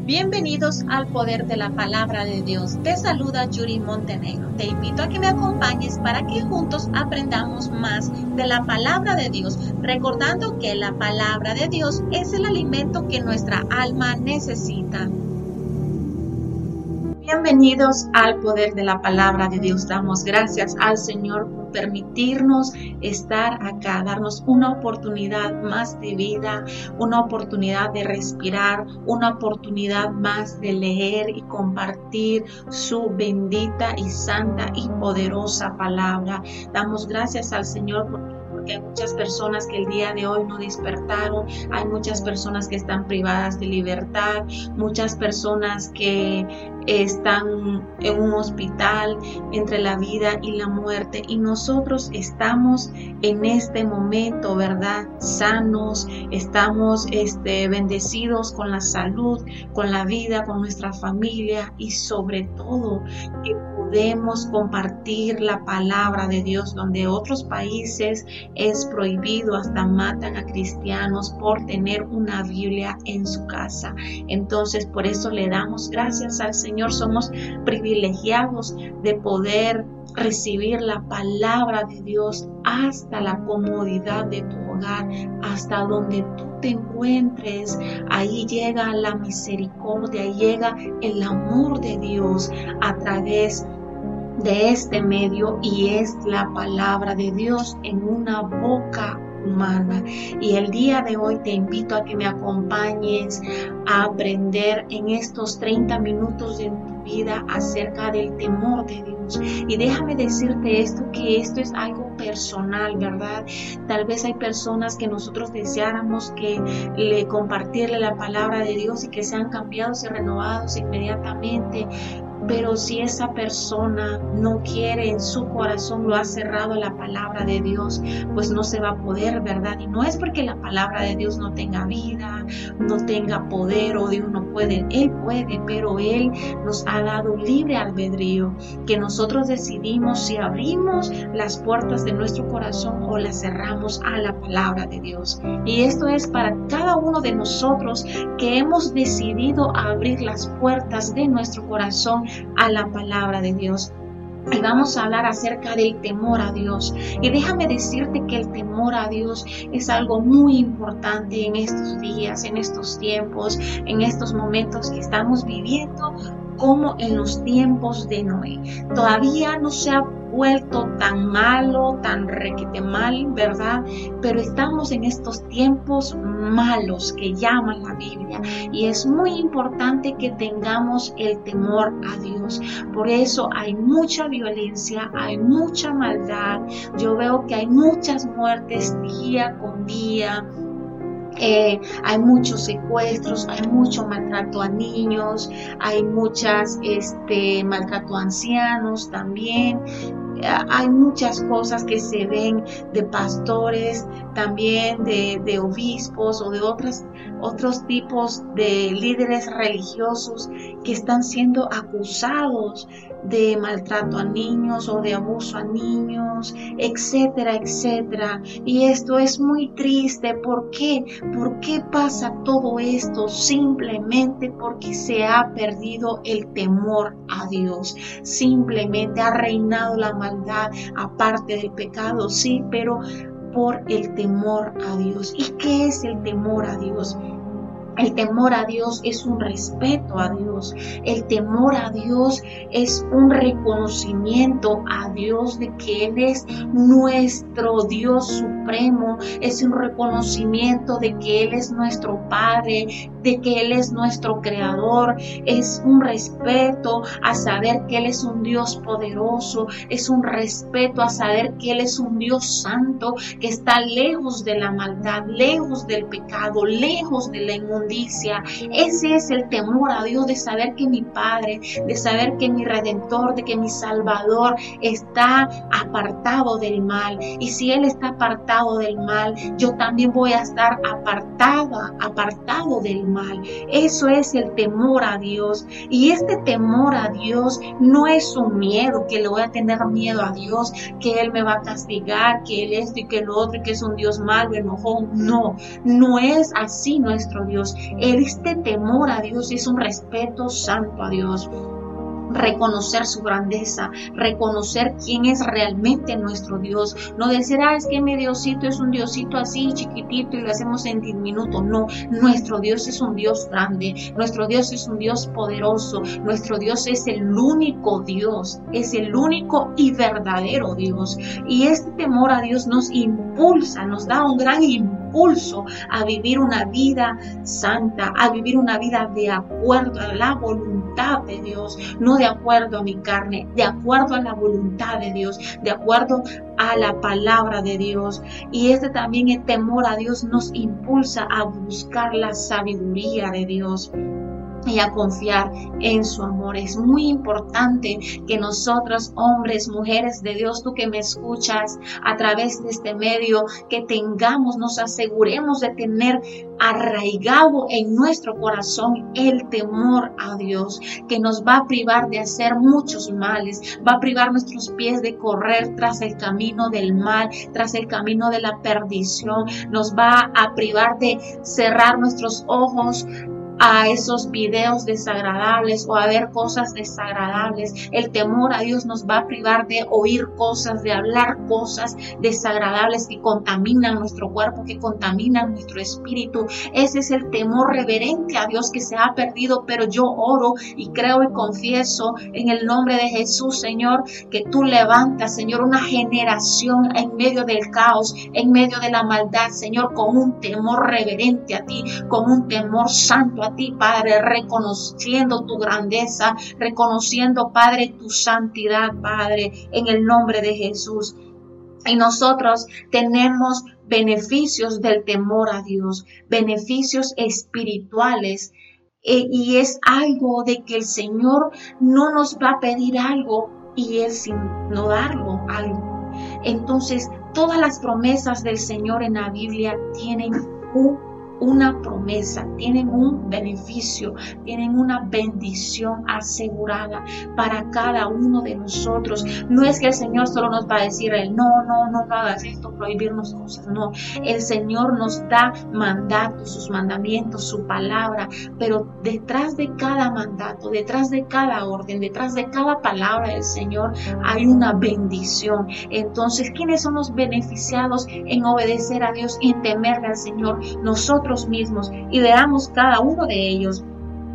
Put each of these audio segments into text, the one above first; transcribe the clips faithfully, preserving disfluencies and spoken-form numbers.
Bienvenidos al Poder de la Palabra de Dios. Te saluda Yuri Montenegro. Te invito a que me acompañes para que juntos aprendamos más de la Palabra de Dios, recordando que la Palabra de Dios es el alimento que nuestra alma necesita. Bienvenidos al Poder de la Palabra de Dios. Damos gracias al Señor por permitirnos estar acá, darnos una oportunidad más de vida, una oportunidad de respirar, una oportunidad más de leer y compartir su bendita y santa y poderosa palabra. Damos gracias al Señor por porque hay muchas personas que el día de hoy no despertaron, hay muchas personas que están privadas de libertad, muchas personas que están en un hospital entre la vida y la muerte, y nosotros estamos en este momento, ¿verdad? Sanos, estamos este, bendecidos con la salud, con la vida, con nuestra familia, y sobre todo que podemos compartir la palabra de Dios, donde otros países es prohibido, hasta matan a cristianos por tener una Biblia en su casa. Entonces, por eso le damos gracias al Señor. Somos privilegiados de poder recibir la palabra de Dios hasta la comodidad de tu hogar, hasta donde tú te encuentres. Ahí llega la misericordia, ahí llega el amor de Dios a través de este medio, y es la palabra de Dios en una boca humana. Y el día de hoy te invito a que me acompañes a aprender en estos treinta minutos de tu vida acerca del temor de Dios. Y déjame decirte esto, que esto es algo personal, ¿verdad? Tal vez hay personas que nosotros deseáramos que le compartirle la palabra de Dios y que sean cambiados y renovados inmediatamente. Pero si esa persona no quiere, en su corazón lo ha cerrado la palabra de Dios, pues no se va a poder, ¿verdad? Y no es porque la palabra de Dios no tenga vida, no tenga poder, o Dios no puede. Él puede, pero Él nos ha dado libre albedrío, que nosotros decidimos si abrimos las puertas de nuestro corazón o las cerramos a la palabra de Dios. Y esto es para cada uno de nosotros que hemos decidido abrir las puertas de nuestro corazón a la palabra de Dios. Y vamos a hablar acerca del temor a Dios. Y déjame decirte que el temor a Dios es algo muy importante en estos días, en estos tiempos, en estos momentos que estamos viviendo, como en los tiempos de Noé. Todavía no se ha vuelto tan malo, tan requete mal, ¿verdad? Pero estamos en estos tiempos malos que llaman la Biblia, y es muy importante que tengamos el temor a Dios. Por eso hay mucha violencia, hay mucha maldad. Yo veo que hay muchas muertes día con día. Eh, hay muchos secuestros, hay mucho maltrato a niños, hay muchas este, maltrato a ancianos también. Hay muchas cosas que se ven de pastores, también de, de obispos o de otras, otros tipos de líderes religiosos que están siendo acusados de maltrato a niños o de abuso a niños, etcétera, etcétera. Y esto es muy triste. ¿Por qué? ¿Por qué pasa todo esto? Simplemente porque se ha perdido el temor a Dios. Simplemente ha reinado la maldad, aparte del pecado, sí, pero por el temor a Dios. ¿Y qué es el temor a Dios? El temor a Dios es un respeto a Dios. El temor a Dios es un reconocimiento a Dios de que Él es nuestro Dios supremo. Es un reconocimiento de que Él es nuestro Padre, de que Él es nuestro Creador. Es un respeto a saber que Él es un Dios poderoso. Es un respeto a saber que Él es un Dios santo, que está lejos de la maldad, lejos del pecado, lejos de la inmundicia. Ese es el temor a Dios, de saber que mi Padre, de saber que mi Redentor, de que mi Salvador está apartado del mal. Y si Él está apartado del mal, yo también voy a estar apartada, apartado del mal. Eso es el temor a Dios. Y este temor a Dios no es un miedo, que le voy a tener miedo a Dios, que Él me va a castigar, que Él esto y que lo otro, y que es un Dios malo, enojón. No, no es así nuestro Dios. Dios. Este temor a Dios es un respeto santo a Dios. Reconocer su grandeza, reconocer quién es realmente nuestro Dios. No decir, ah, es que mi Diosito es un Diosito así chiquitito y lo hacemos en diminuto. No, nuestro Dios es un Dios grande, nuestro Dios es un Dios poderoso, nuestro Dios es el único Dios, es el único y verdadero Dios. Y este temor a Dios nos impulsa, nos da un gran impulso a vivir una vida santa, a vivir una vida de acuerdo a la voluntad de Dios, no de acuerdo a mi carne, de acuerdo a la voluntad de Dios, de acuerdo a la palabra de Dios. Y este también, el temor a Dios, nos impulsa a buscar la sabiduría de Dios y a confiar en su amor. Es muy importante que nosotros, hombres, mujeres de Dios, tú que me escuchas a través de este medio, que tengamos, nos aseguremos de tener arraigado en nuestro corazón el temor a Dios, que nos va a privar de hacer muchos males, va a privar nuestros pies de correr tras el camino del mal, tras el camino de la perdición, nos va a privar de cerrar nuestros ojos a esos videos desagradables o a ver cosas desagradables. El temor a Dios nos va a privar de oír cosas, de hablar cosas desagradables que contaminan nuestro cuerpo, que contaminan nuestro espíritu. Ese es el temor reverente a Dios que se ha perdido, pero yo oro y creo y confieso en el nombre de Jesús, Señor, que tú levantas, Señor, una generación en medio del caos, en medio de la maldad, Señor, con un temor reverente a ti, con un temor santo a ti, Padre, reconociendo tu grandeza, reconociendo, Padre, tu santidad, Padre, en el nombre de Jesús. Y nosotros tenemos beneficios del temor a Dios, beneficios espirituales, eh, y es algo de que el Señor no nos va a pedir algo y Él sin no darlo algo. Entonces, todas las promesas del Señor en la Biblia tienen un una promesa, tienen un beneficio, tienen una bendición asegurada para cada uno de nosotros. No es que el Señor solo nos va a decir, no, no, no, no hagas esto, prohibirnos cosas, no. El Señor nos da mandatos, sus mandamientos, su palabra, pero detrás de cada mandato, detrás de cada orden, detrás de cada palabra del Señor hay una bendición. Entonces, ¿quiénes son los beneficiados en obedecer a Dios y en temerle al Señor? Nosotros mismos, y veamos cada uno de ellos.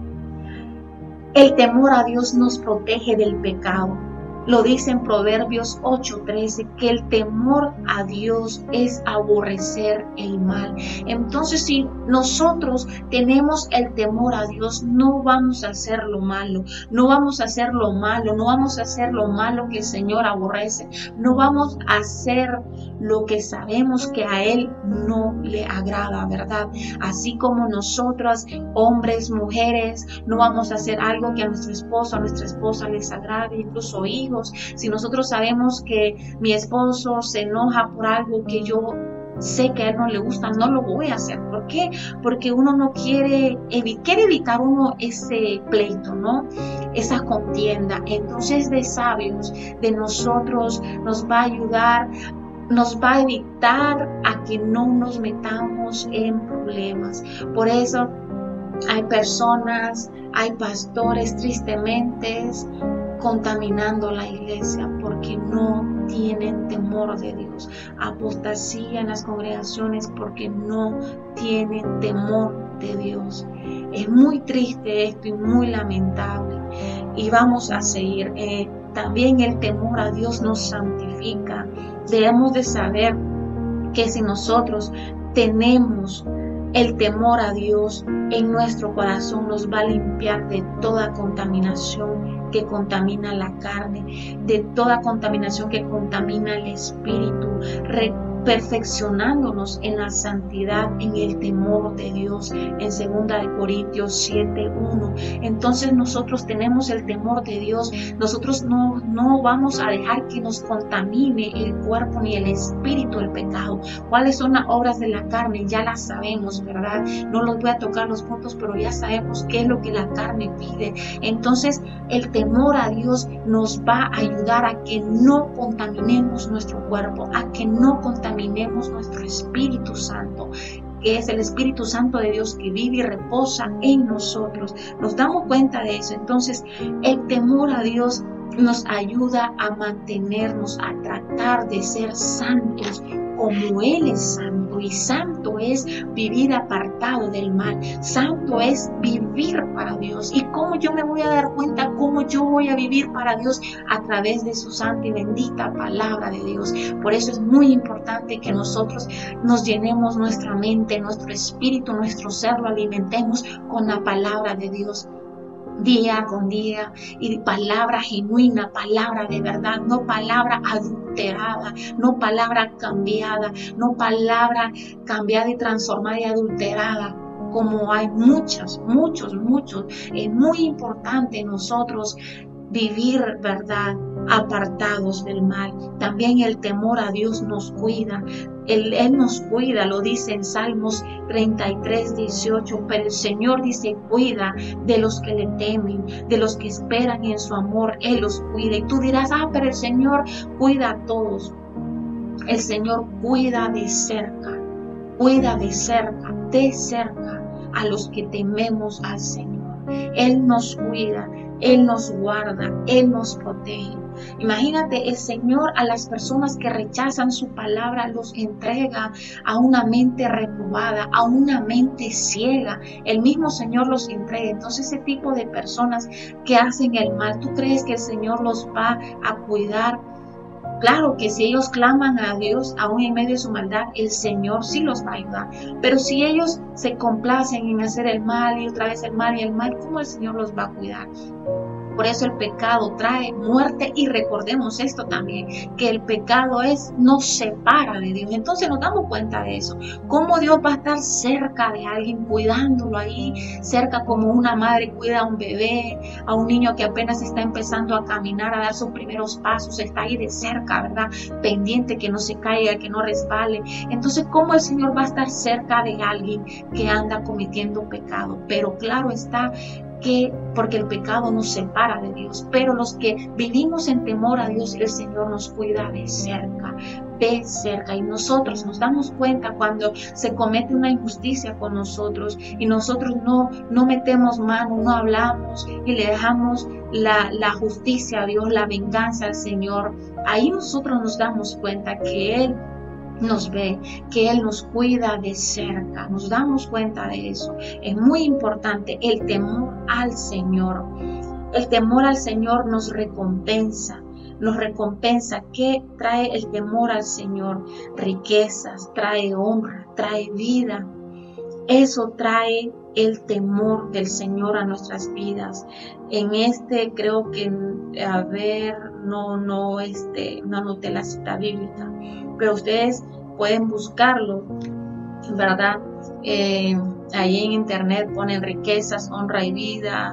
El temor a Dios nos protege del pecado. Lo dice en Proverbios ocho trece, que el temor a Dios es aborrecer el mal. Entonces, si nosotros tenemos el temor a Dios, no vamos a hacer lo malo, no vamos a hacer lo malo, no vamos a hacer lo malo que el Señor aborrece, no vamos a hacer lo que sabemos que a Él no le agrada, ¿verdad? Así como nosotras, hombres, mujeres, no vamos a hacer algo que a nuestro esposo, a nuestra esposa les agrade, incluso hijos. Si nosotros sabemos que mi esposo se enoja por algo que yo sé que a él no le gusta, no lo voy a hacer. ¿Por qué? Porque uno no quiere, evi- quiere evitar uno ese pleito, ¿no? Esa contienda. Entonces, de sabios, de nosotros, nos va a ayudar, nos va a evitar a que no nos metamos en problemas. Por eso hay personas, hay pastores tristemente contaminando la iglesia porque no tienen temor de Dios. Apostasía en las congregaciones porque no tienen temor de Dios. Es muy triste esto y muy lamentable. Y vamos a seguir. Eh, también el temor a Dios nos santifica. Debemos de saber que si nosotros tenemos el temor a Dios en nuestro corazón, nos va a limpiar de toda contaminación que contamina la carne, de toda contaminación que contamina el espíritu, re- perfeccionándonos en la santidad, en el temor de Dios, en segunda de Corintios siete uno. Entonces nosotros tenemos el temor de Dios, nosotros no, no vamos a dejar que nos contamine el cuerpo ni el espíritu el pecado. ¿Cuáles son las obras de la carne? Ya las sabemos, ¿verdad? No los voy a tocar los puntos, pero ya sabemos qué es lo que la carne pide. Entonces el temor a Dios nos va a ayudar a que no contaminemos nuestro cuerpo, a que no contaminemos nuestro Espíritu Santo. que es el Espíritu Santo de Dios que vive y reposa en nosotros. Nos damos cuenta de eso. Entonces, el temor a Dios nos ayuda a mantenernos, a tratar de ser santos como Él es santo. Y santo es vivir apartado del mal. Santo es vivir para Dios. ¿Y cómo yo me voy a dar cuenta cómo yo voy a vivir para Dios? A través de su santa y bendita palabra de Dios. Por eso es muy importante que nosotros nos llenemos nuestra mente, nuestro espíritu, nuestro ser, lo alimentemos con la palabra de Dios. Día con día, y palabra genuina, palabra de verdad, no palabra adulterada, no palabra cambiada, no palabra cambiada y transformada y adulterada, como hay muchas, muchos, muchos. Es muy importante nosotros vivir verdad, apartados del mal. También el temor a Dios nos cuida. Él, Él nos cuida, lo dice en Salmos treinta y tres, dieciocho, pero el Señor dice, cuida de los que le temen, de los que esperan en su amor, Él los cuida. Y tú dirás, ah, pero el Señor cuida a todos. El Señor cuida de cerca, cuida de cerca, de cerca a los que tememos al Señor. Él nos cuida, Él nos guarda, Él nos protege. Imagínate, el Señor a las personas que rechazan su palabra los entrega a una mente reprobada, a una mente ciega. El mismo Señor los entrega. Entonces, ese tipo de personas que hacen el mal, ¿tú crees que el Señor los va a cuidar? Claro que si ellos claman a Dios aún en medio de su maldad, el Señor sí los va a ayudar. Pero si ellos se complacen en hacer el mal y otra vez el mal y el mal, ¿cómo el Señor los va a cuidar? Por eso el pecado trae muerte, y recordemos esto también, que el pecado es, nos separa de Dios. Entonces nos damos cuenta de eso. Cómo Dios va a estar cerca de alguien, cuidándolo ahí, cerca como una madre cuida a un bebé, a un niño que apenas está empezando a caminar, a dar sus primeros pasos, está ahí de cerca, ¿verdad? Pendiente que no se caiga, que no resbale. Entonces, ¿cómo el Señor va a estar cerca de alguien que anda cometiendo pecado? Pero claro está, que porque el pecado nos separa de Dios, pero los que vivimos en temor a Dios, el Señor nos cuida de cerca, de cerca, y nosotros nos damos cuenta cuando se comete una injusticia con nosotros y nosotros no, no metemos mano, no hablamos y le dejamos la, la justicia a Dios, la venganza al Señor. Ahí nosotros nos damos cuenta que Él nos ve, que Él nos cuida de cerca. Nos damos cuenta de eso. Es muy importante el temor al Señor. El temor al Señor nos recompensa. Nos recompensa. ¿Qué trae el temor al Señor? Riquezas, trae honra, trae vida. Eso trae el temor del Señor a nuestras vidas. En este creo que, a ver, no, no, este, no anoté la cita bíblica, pero ustedes pueden buscarlo, ¿verdad? Eh, ahí en internet ponen riquezas, honra y vida,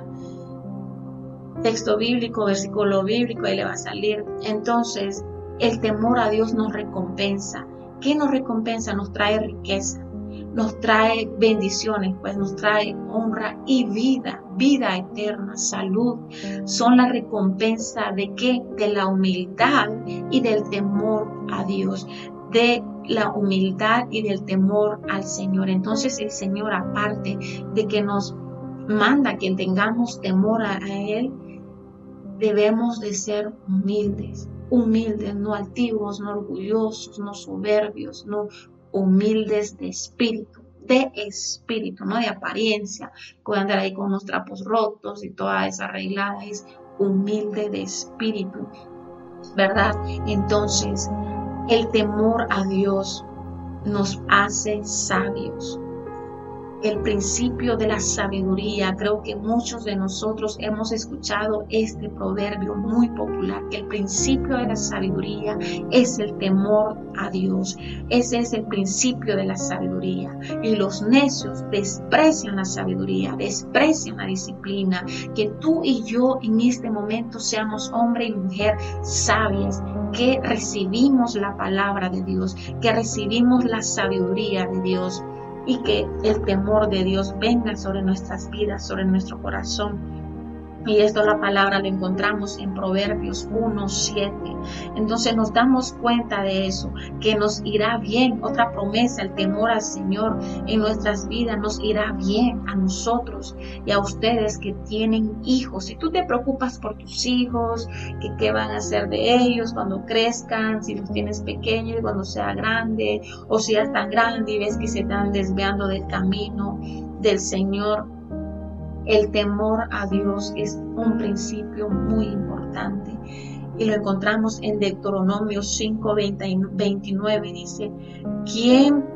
texto bíblico, versículo bíblico, ahí le va a salir. Entonces, el temor a Dios nos recompensa. ¿Qué nos recompensa? Nos trae riqueza, nos trae bendiciones, pues nos trae honra y vida, vida eterna, salud. Son la recompensa de qué? De la humildad y del temor a Dios, de la humildad y del temor al Señor. Entonces el Señor, aparte de que nos manda que tengamos temor a Él, debemos de ser humildes, humildes, no altivos, no orgullosos, no soberbios, no humildes de espíritu, de espíritu, no de apariencia, puede andar ahí con unos trapos rotos y toda esa arreglada. Es humilde de espíritu, ¿verdad? Entonces, el temor a Dios nos hace sabios. El principio de la sabiduría, creo que muchos de nosotros hemos escuchado este proverbio muy popular, que el principio de la sabiduría es el temor a Dios. Ese es el principio de la sabiduría. Y los necios desprecian la sabiduría, desprecian la disciplina. Que tú y yo en este momento seamos hombre y mujer sabias, que recibimos la palabra de Dios, que recibimos la sabiduría de Dios, y que el temor de Dios venga sobre nuestras vidas, sobre nuestro corazón. Y esto la palabra lo encontramos en Proverbios uno siete. Entonces nos damos cuenta de eso, que nos irá bien. Otra promesa, el temor al Señor en nuestras vidas nos irá bien a nosotros y a ustedes que tienen hijos. Si tú te preocupas por tus hijos, que qué van a hacer de ellos cuando crezcan, si los tienes pequeños, cuando sea grande, o si ya están grandes y ves que se están desviando del camino del Señor. El temor a Dios es un principio muy importante y lo encontramos en Deuteronomio cinco veintinueve. Dice, ¿quién,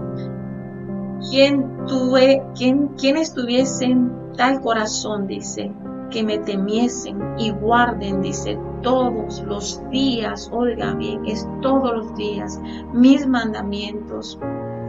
quién, tuve, quién, quién estuviese en tal corazón, dice, que me temiesen y guarden, dice, todos los días, oiga bien, es todos los días, mis mandamientos,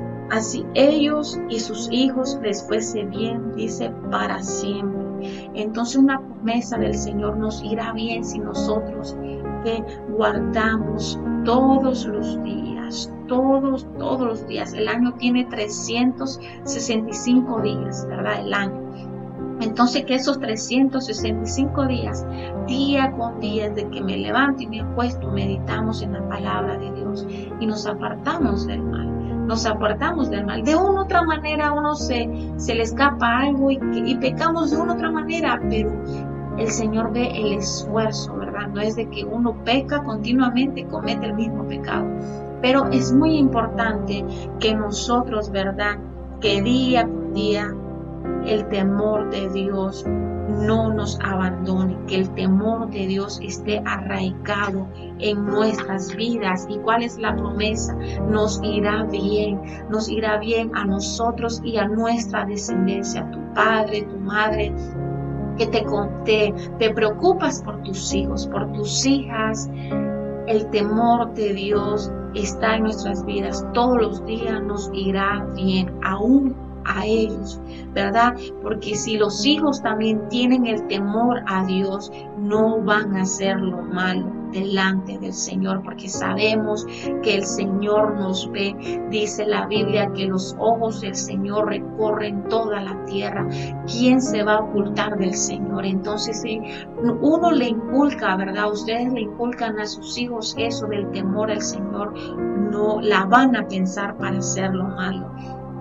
así ellos y sus hijos les fuese bien, dice, para siempre. Entonces una promesa del Señor, nos irá bien si nosotros que guardamos todos los días, todos, todos los días. El año tiene trescientos sesenta y cinco días, ¿verdad? El año. Entonces que esos trescientos sesenta y cinco días, día con día, desde que me levanto y me acuesto, meditamos en la palabra de Dios y nos apartamos del mal. Nos apartamos del mal. De una u otra manera uno se, se le escapa algo y, y pecamos de una u otra manera, pero el Señor ve el esfuerzo, ¿verdad? No es de que uno peca continuamente, comete el mismo pecado. Pero es muy importante que nosotros, ¿verdad? Que día por día el temor de Dios no nos abandone, que el temor de Dios esté arraigado en nuestras vidas. ¿Y cuál es la promesa? Nos irá bien, nos irá bien a nosotros y a nuestra descendencia, tu padre, tu madre, que te, te, te preocupas por tus hijos, por tus hijas. El temor de Dios está en nuestras vidas. Todos los días nos irá bien, aún a ellos, ¿verdad? Porque si los hijos también tienen el temor a Dios, no van a hacer lo malo delante del Señor, porque sabemos que el Señor nos ve. Dice la Biblia que los ojos del Señor recorren toda la tierra. ¿Quién se va a ocultar del Señor? Entonces, si uno le inculca, ¿verdad? Ustedes le inculcan a sus hijos eso del temor al Señor, no la van a pensar para hacer lo malo.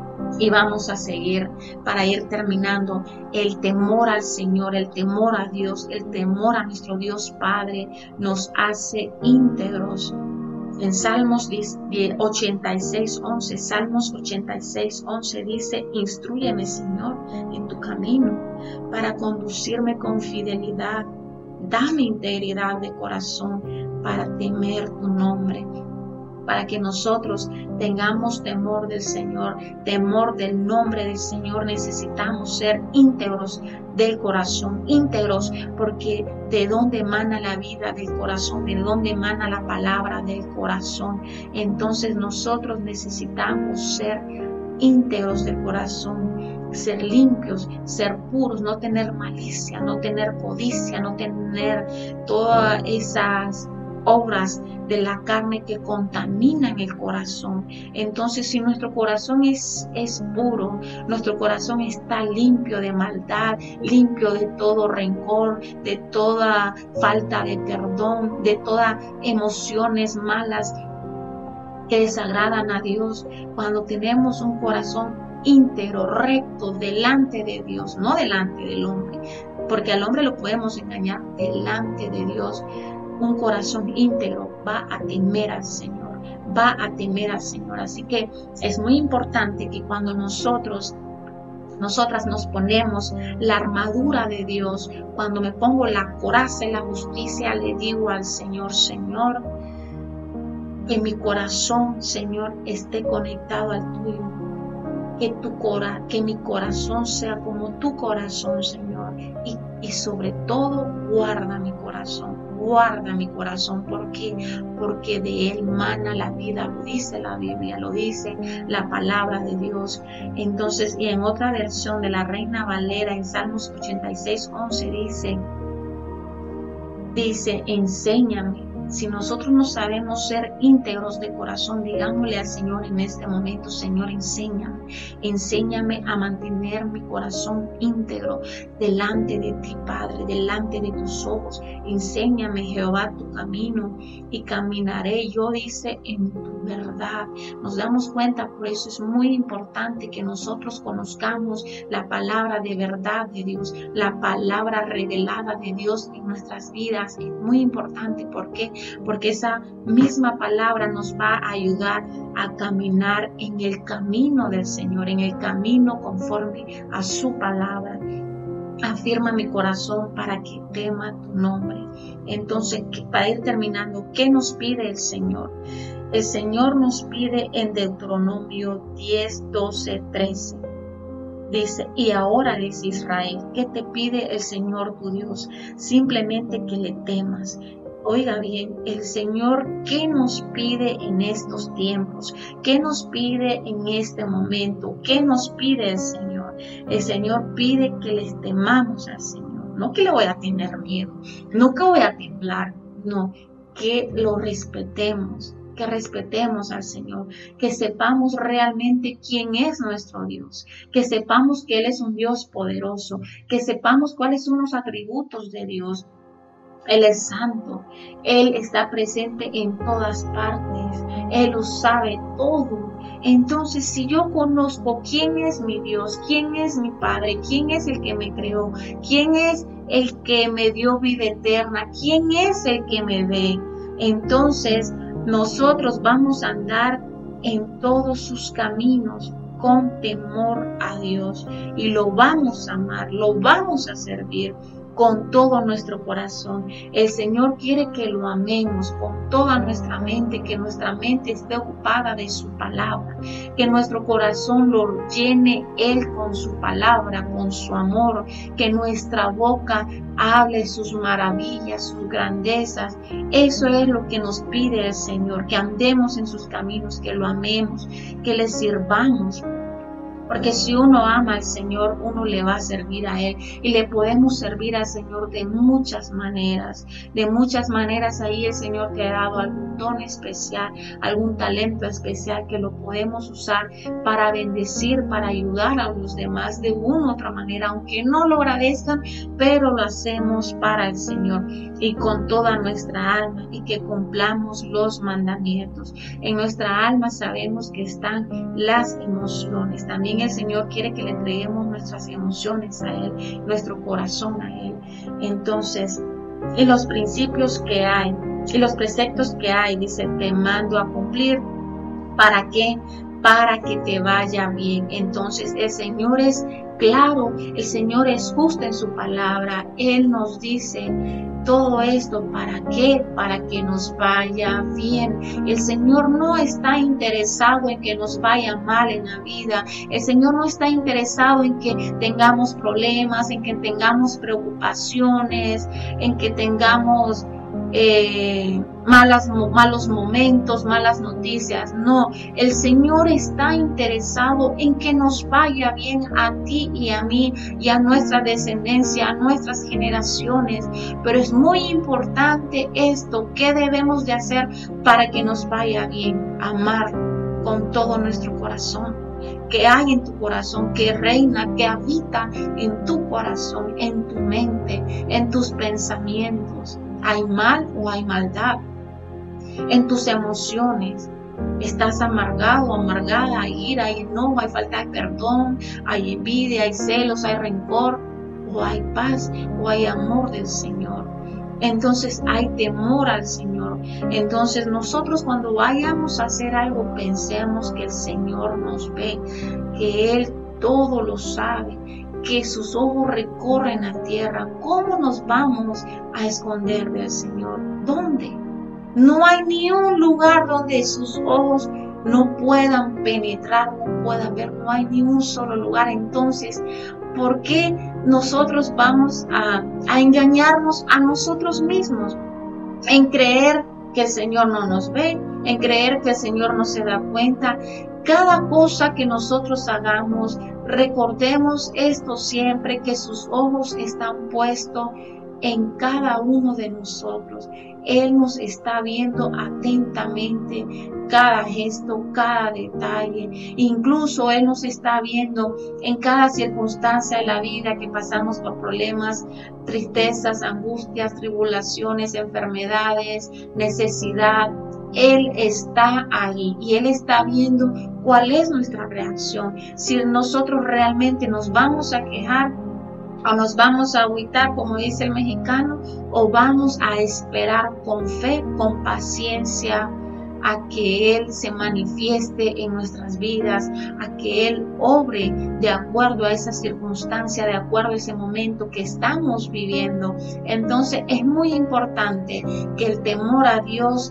Y vamos a seguir para ir terminando. El temor al Señor, el temor a Dios, el temor a nuestro Dios Padre nos hace íntegros. En Salmos ochenta y seis once, Salmos ochenta y seis once dice, instrúyeme, Señor, en tu camino para conducirme con fidelidad. Dame integridad de corazón para temer tu nombre. Para que nosotros tengamos temor del Señor, temor del nombre del Señor, necesitamos ser íntegros del corazón, íntegros, porque de dónde emana la vida del corazón, de dónde emana la palabra del corazón. Entonces nosotros necesitamos ser íntegros del corazón, ser limpios, ser puros, no tener malicia, no tener codicia, no tener todas esas obras de la carne que contaminan el corazón. Entonces, si nuestro corazón es, es puro, nuestro corazón está limpio de maldad, limpio de todo rencor, de toda falta de perdón, de todas emociones malas que desagradan a Dios, cuando tenemos un corazón íntegro, recto, delante de Dios, no delante del hombre, porque al hombre lo podemos engañar, delante de Dios. Un corazón íntegro va a temer al Señor, va a temer al Señor. Así que es muy importante que cuando nosotros, nosotras nos ponemos la armadura de Dios, cuando me pongo la coraza y la justicia, le digo al Señor, Señor, que mi corazón, Señor, esté conectado al tuyo. Que, tu cora, que mi corazón sea como tu corazón, Señor. Y, y sobre todo, guarda mi corazón. Guarda mi corazón. ¿Por qué? Porque de él mana la vida. Lo dice la Biblia, lo dice la palabra de Dios. Entonces, y en otra versión de la Reina Valera, en Salmos ochenta y seis once, dice, dice, enséñame Si nosotros no sabemos ser íntegros de corazón, digámosle al Señor en este momento: Señor, enséñame, enséñame a mantener mi corazón íntegro delante de ti, Padre, delante de tus ojos. Enséñame, Jehová, tu camino y caminaré yo, dice, en tu verdad. Nos damos cuenta, por eso es muy importante que nosotros conozcamos la palabra de verdad de Dios, la palabra revelada de Dios en nuestras vidas. Es muy importante. ¿Por qué? Porque esa misma palabra nos va a ayudar a caminar en el camino del Señor, en el camino conforme a su palabra. Afirma mi corazón para que tema tu nombre. Entonces, para ir terminando, ¿qué nos pide el Señor? El Señor nos pide en Deuteronomio diez, doce, trece. Dice: y ahora, dice Israel, ¿qué te pide el Señor tu Dios? Simplemente que le temas. Oiga bien, el Señor, ¿qué nos pide en estos tiempos? ¿Qué nos pide en este momento? ¿Qué nos pide el Señor? El Señor pide que les temamos al Señor. No que le voy a tener miedo, no que voy a temblar, no, que lo respetemos, que respetemos al Señor, que sepamos realmente quién es nuestro Dios, que sepamos que Él es un Dios poderoso, que sepamos cuáles son los atributos de Dios. Él es santo, Él está presente en todas partes, Él lo sabe todo. Entonces, si yo conozco quién es mi Dios, quién es mi Padre, quién es el que me creó, quién es el que me dio vida eterna, quién es el que me ve, entonces nosotros vamos a andar en todos sus caminos con temor a Dios y lo vamos a amar, lo vamos a servir con todo nuestro corazón. El Señor quiere que lo amemos con toda nuestra mente, que nuestra mente esté ocupada de su palabra, que nuestro corazón lo llene Él con su palabra, con su amor, que nuestra boca hable sus maravillas, sus grandezas. Eso es lo que nos pide el Señor, que andemos en sus caminos, que lo amemos, que le sirvamos. Porque si uno ama al Señor, uno le va a servir a Él. Y le podemos servir al Señor de muchas maneras. De muchas maneras ahí el Señor te ha dado algún don especial, algún talento especial que lo podemos usar para bendecir, para ayudar a los demás de una u otra manera. Aunque no lo agradezcan, pero lo hacemos para el Señor y con toda nuestra alma, y que cumplamos los mandamientos. En nuestra alma sabemos que están las emociones. También el Señor quiere que le entreguemos nuestras emociones a Él, nuestro corazón a Él. Entonces, y los principios que hay, y los preceptos que hay, dice, te mando a cumplir. ¿Para qué? Para que te vaya bien. Entonces, el Señor es claro, el Señor es justo en su palabra. Él nos dice todo esto, ¿para qué? Para que nos vaya bien. El Señor no está interesado en que nos vaya mal en la vida. El Señor no está interesado en que tengamos problemas, en que tengamos preocupaciones, en que tengamos eh, malas, malos momentos, malas noticias. No, el Señor está interesado en que nos vaya bien a ti y a mí y a nuestra descendencia, a nuestras generaciones. Pero es muy importante esto. ¿Qué debemos de hacer para que nos vaya bien? Amar con todo nuestro corazón, que hay en tu corazón, que reina, que habita en tu corazón, en tu mente, en tus pensamientos. ¿Hay mal o hay maldad? En tus emociones, ¿estás amargado, amargada? Hay ira, hay enojo, hay falta de perdón, hay envidia, hay celos, hay rencor, o hay paz, o hay amor del Señor. Entonces hay temor al Señor. Entonces nosotros cuando vayamos a hacer algo, pensemos que el Señor nos ve, que Él todo lo sabe, que sus ojos recorren la tierra. ¿Cómo nos vamos a esconder del Señor? ¿Dónde? No hay ni un lugar donde sus ojos no puedan penetrar, no puedan ver. No hay ni un solo lugar. Entonces, ¿por qué nosotros vamos a, a engañarnos a nosotros mismos? En creer que el Señor no nos ve, en creer que el Señor no se da cuenta. Cada cosa que nosotros hagamos, recordemos esto siempre, que sus ojos están puestos en cada uno de nosotros. Él nos está viendo atentamente cada gesto, cada detalle. Incluso Él nos está viendo en cada circunstancia de la vida que pasamos por problemas, tristezas, angustias, tribulaciones, enfermedades, necesidad. Él está ahí y Él está viendo cuál es nuestra reacción. Si nosotros realmente nos vamos a quejar o nos vamos a agüitar, como dice el mexicano, o vamos a esperar con fe, con paciencia, a que Él se manifieste en nuestras vidas, a que Él obre de acuerdo a esa circunstancia, de acuerdo a ese momento que estamos viviendo. Entonces es muy importante que el temor a Dios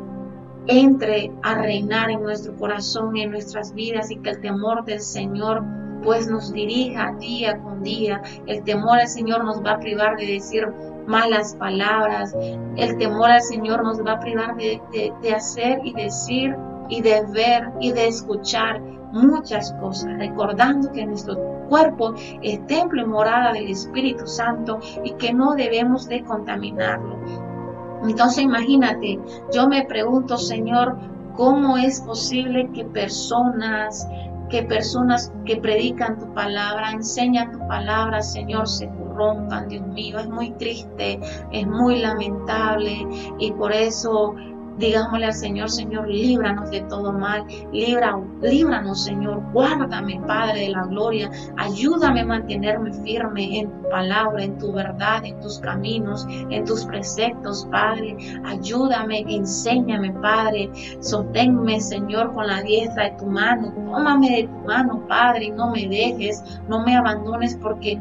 entre a reinar en nuestro corazón, en nuestras vidas, y que el temor del Señor pues nos dirija día con día. El temor al Señor nos va a privar de decir malas palabras. El temor al Señor nos va a privar de, de, de hacer y decir y de ver y de escuchar muchas cosas, recordando que nuestro cuerpo es templo y morada del Espíritu Santo y que no debemos de contaminarlo. Entonces imagínate, yo me pregunto, Señor, ¿cómo es posible que personas, que personas que predican tu palabra, enseñan tu palabra, Señor, se corrompan? Dios mío, es muy triste, es muy lamentable, y por eso digámosle al Señor: Señor, líbranos de todo mal, libra, líbranos, Señor, guárdame, Padre de la gloria, ayúdame a mantenerme firme en tu palabra, en tu verdad, en tus caminos, en tus preceptos, Padre. Ayúdame, enséñame, Padre, sosténme, Señor, con la diestra de tu mano, tómame de tu mano, Padre, y no me dejes, no me abandones, porque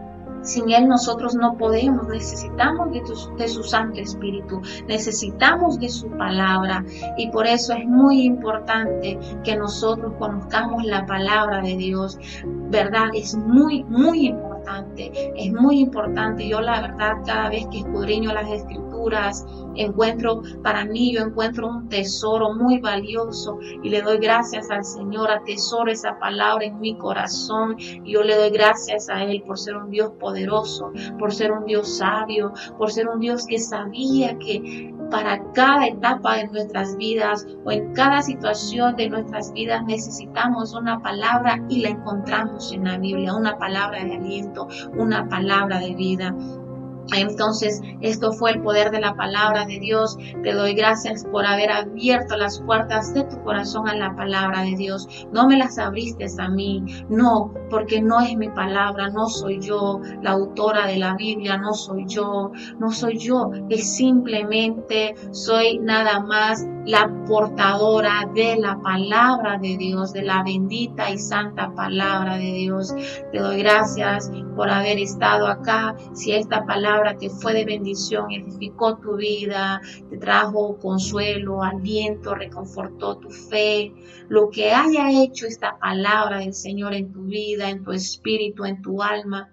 sin Él nosotros no podemos. Necesitamos de, tu, de su Santo Espíritu, necesitamos de su palabra, y por eso es muy importante que nosotros conozcamos la palabra de Dios, ¿verdad? Es muy, muy importante, es muy importante. Yo la verdad, cada vez que escudriño las Escrituras, encuentro, para mí yo encuentro un tesoro muy valioso, y le doy gracias al Señor, atesoro esa palabra en mi corazón, y yo le doy gracias a Él por ser un Dios poderoso, por ser un Dios sabio, por ser un Dios que sabía que para cada etapa de nuestras vidas o en cada situación de nuestras vidas necesitamos una palabra, y la encontramos en la Biblia, una palabra de aliento, una palabra de vida. Entonces, esto fue el poder de la palabra de Dios. Te doy gracias por haber abierto las puertas de tu corazón a la palabra de Dios. No me las abriste a mí, no, porque no es mi palabra, no soy yo la autora de la Biblia, no soy yo, no soy yo, es simplemente soy nada más la portadora de la palabra de Dios, de la bendita y santa palabra de Dios. Te doy gracias por haber estado acá. Si esta palabra te fue de bendición, edificó tu vida, te trajo consuelo, aliento, reconfortó tu fe, lo que haya hecho esta palabra del Señor en tu vida, en tu espíritu, en tu alma,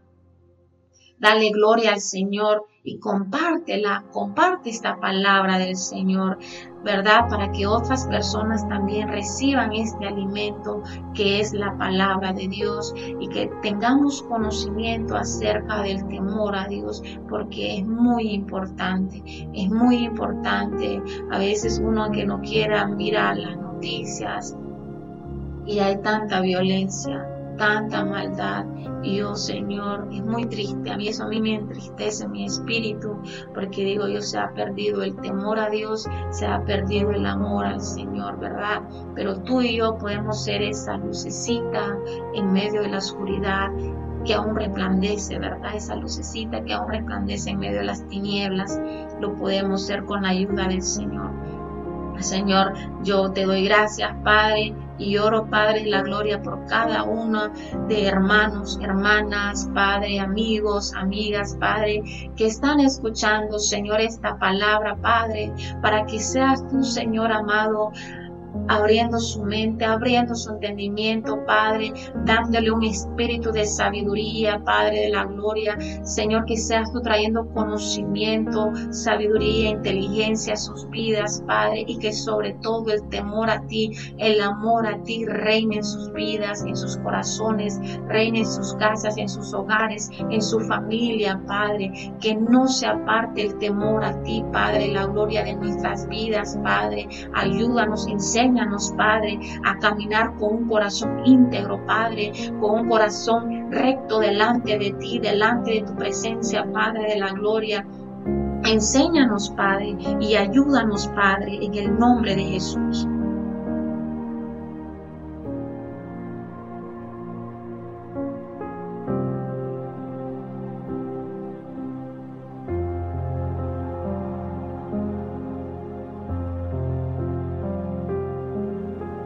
dale gloria al Señor y compártela, comparte esta palabra del Señor, ¿verdad? Para que otras personas también reciban este alimento que es la palabra de Dios, y que tengamos conocimiento acerca del temor a Dios, porque es muy importante, es muy importante. A veces uno que no quiera mirar las noticias y hay tanta violencia, tanta maldad, y yo, Señor, es muy triste. A mí eso a mí me entristece mi espíritu, porque digo yo, se ha perdido el temor a Dios, se ha perdido el amor al Señor, ¿verdad? Pero tú y yo podemos ser esa lucecita en medio de la oscuridad que aún resplandece, ¿verdad? Esa lucecita que aún resplandece en medio de las tinieblas, lo podemos ser con la ayuda del Señor. Señor, yo te doy gracias, Padre, y oro, Padre, la gloria por cada uno de hermanos, hermanas, Padre, amigos, amigas, Padre, que están escuchando, Señor, esta palabra, Padre, para que seas tú, Señor amado, abriendo su mente, abriendo su entendimiento, Padre, dándole un espíritu de sabiduría, Padre de la gloria. Señor, que seas tú trayendo conocimiento, sabiduría, inteligencia a sus vidas, Padre, y que sobre todo el temor a ti, el amor a ti reine en sus vidas, en sus corazones, reine en sus casas, en sus hogares, en su familia, Padre. Que no se aparte el temor a ti, Padre, la gloria de nuestras vidas, Padre. Ayúdanos, enséñanos, Padre, a caminar con un corazón íntegro, Padre, con un corazón recto delante de ti, delante de tu presencia, Padre de la gloria. Enséñanos, Padre, y ayúdanos, Padre, en el nombre de Jesús.